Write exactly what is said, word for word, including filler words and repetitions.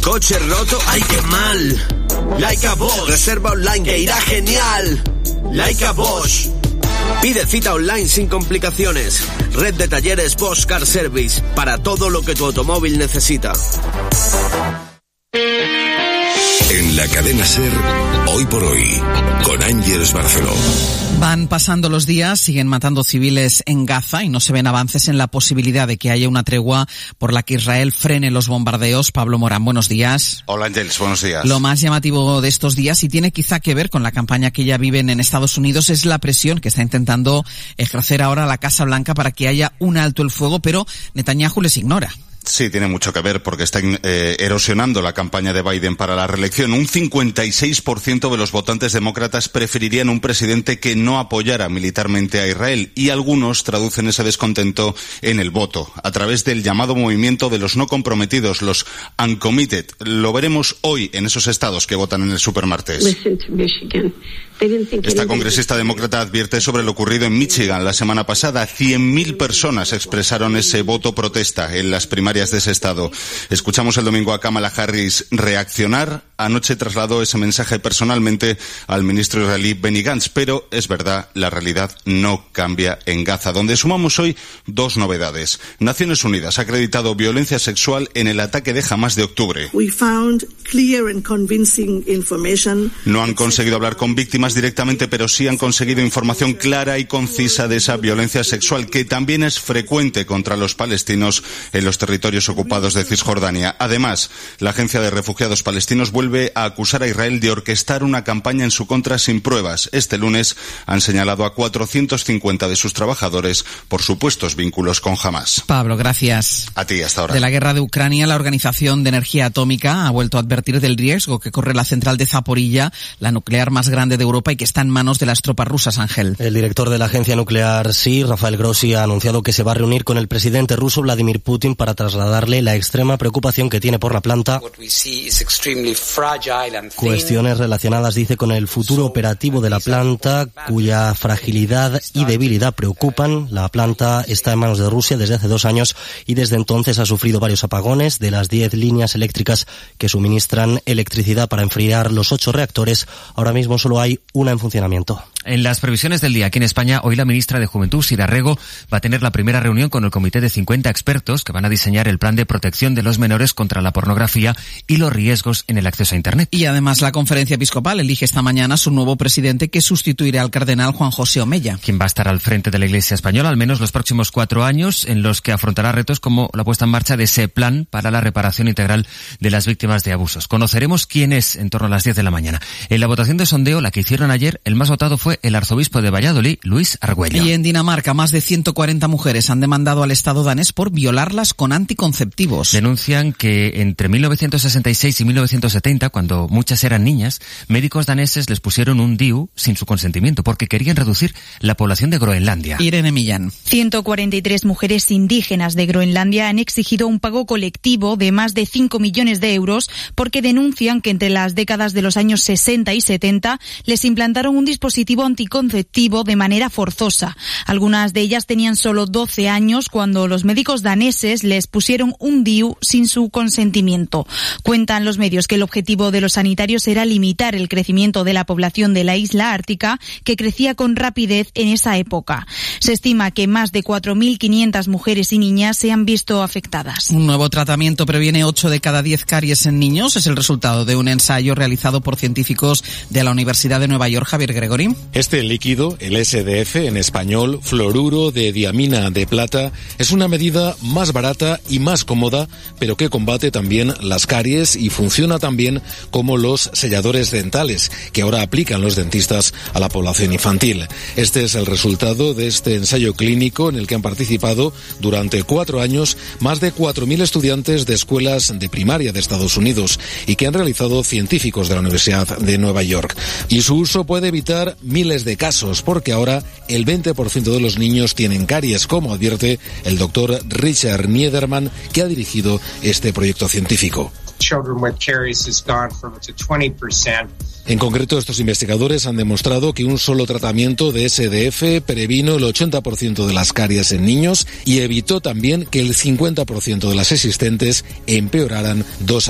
Coche roto, ¡ay qué mal! Laika Bosch, reserva online que irá genial. Laika Bosch. Pide cita online sin complicaciones. Red de talleres Bosch Car Service, para todo lo que tu automóvil necesita. En la cadena SER, Hoy por Hoy, con Ángeles Barceló. Van pasando los días, siguen matando civiles en Gaza y no se ven avances en la posibilidad de que haya una tregua por la que Israel frene los bombardeos. Pablo Morán, buenos días. Hola Ángeles, buenos días. Lo más llamativo de estos días, y tiene quizá que ver con la campaña que ya viven en Estados Unidos, es la presión que está intentando ejercer ahora la Casa Blanca para que haya un alto el fuego, pero Netanyahu les ignora. Sí, tiene mucho que ver porque está eh, erosionando la campaña de Biden para la reelección. Un cincuenta y seis por ciento de los votantes demócratas preferirían un presidente que no apoyara militarmente a Israel, y algunos traducen ese descontento en el voto, a través del llamado movimiento de los no comprometidos, los uncommitted. Lo veremos hoy en esos estados que votan en el supermartes. Esta congresista demócrata advierte sobre lo ocurrido en Michigan la semana pasada. cien mil personas expresaron ese voto protesta en las primarias de ese estado. Escuchamos el domingo a Kamala Harris reaccionar. Anoche trasladó ese mensaje personalmente al ministro israelí Benny Gantz, pero es verdad, la realidad no cambia en Gaza, donde sumamos hoy dos novedades. Naciones Unidas ha acreditado violencia sexual en el ataque de Hamás de octubre. No han conseguido hablar con víctimas directamente, pero sí han conseguido información clara y concisa de esa violencia sexual, que también es frecuente contra los palestinos en los territorios ocupados de Cisjordania. Además, la Agencia de Refugiados Palestinos vuelve a acusar a Israel de orquestar una campaña en su contra sin pruebas. Este lunes han señalado a cuatrocientos cincuenta de sus trabajadores por supuestos vínculos con Hamás. Pablo, gracias. A ti, hasta ahora. De la guerra de Ucrania, la Organización de Energía Atómica ha vuelto a advertir del riesgo que corre la central de Zaporilla, la nuclear más grande de Europa y que está en manos de las tropas rusas, Ángel. El director de la agencia nuclear S I, Rafael Grossi, ha anunciado que se va a reunir con el presidente ruso Vladimir Putin para trasladarle la extrema preocupación que tiene por la planta. Cuestiones relacionadas, dice, con el futuro operativo de la planta, cuya fragilidad y debilidad preocupan. La planta está en manos de Rusia desde hace dos años y desde entonces ha sufrido varios apagones. De las diez líneas eléctricas que suministran electricidad para enfriar los ocho reactores, ahora mismo solo hay una en funcionamiento. En las previsiones del día aquí en España, hoy la ministra de Juventud, Sira Rego, va a tener la primera reunión con el comité de cincuenta expertos que van a diseñar el plan de protección de los menores contra la pornografía y los riesgos en el acceso a Internet. Y además la Conferencia Episcopal elige esta mañana su nuevo presidente, que sustituirá al cardenal Juan José Omeya. Quien va a estar al frente de la Iglesia española al menos los próximos cuatro años, en los que afrontará retos como la puesta en marcha de ese plan para la reparación integral de las víctimas de abusos. Conoceremos quién es en torno a las diez de la mañana. En la votación de sondeo, la que hicieron ayer, el más votado fue el arzobispo de Valladolid, Luis Argüello. Y en Dinamarca, más de ciento cuarenta mujeres han demandado al Estado danés por violarlas con anticonceptivos. Denuncian que entre mil novecientos sesenta y seis y mil novecientos setenta, cuando muchas eran niñas, médicos daneses les pusieron un D I U sin su consentimiento porque querían reducir la población de Groenlandia. Irene Millán. ciento cuarenta y tres mujeres indígenas de Groenlandia han exigido un pago colectivo de más de cinco millones de euros porque denuncian que entre las décadas de los años sesenta y setenta les implantaron un dispositivo anticonceptivo de manera forzosa. Algunas de ellas tenían solo doce años cuando los médicos daneses les pusieron un D I U sin su consentimiento. Cuentan los medios que el objetivo de los sanitarios era limitar el crecimiento de la población de la isla ártica, que crecía con rapidez en esa época. Se estima que más de cuatro mil quinientas mujeres y niñas se han visto afectadas. Un nuevo tratamiento previene ocho de cada diez caries en niños. Es el resultado de un ensayo realizado por científicos de la Universidad de Nueva York. Javier Gregory. Este líquido, el S D F, en español, fluoruro de diamina de plata, es una medida más barata y más cómoda, pero que combate también las caries y funciona también como los selladores dentales que ahora aplican los dentistas a la población infantil. Este es el resultado de este ensayo clínico en el que han participado durante cuatro años más de cuatro mil estudiantes de escuelas de primaria de Estados Unidos y que han realizado científicos de la Universidad de Nueva York. Y su uso puede evitar miles de casos, porque ahora el veinte por ciento de los niños tienen caries, como advierte el doctor Richard Niederman, que ha dirigido este proyecto científico. En concreto, estos investigadores han demostrado que un solo tratamiento de S D F previno el ochenta por ciento de las caries en niños y evitó también que el cincuenta por ciento de las existentes empeoraran dos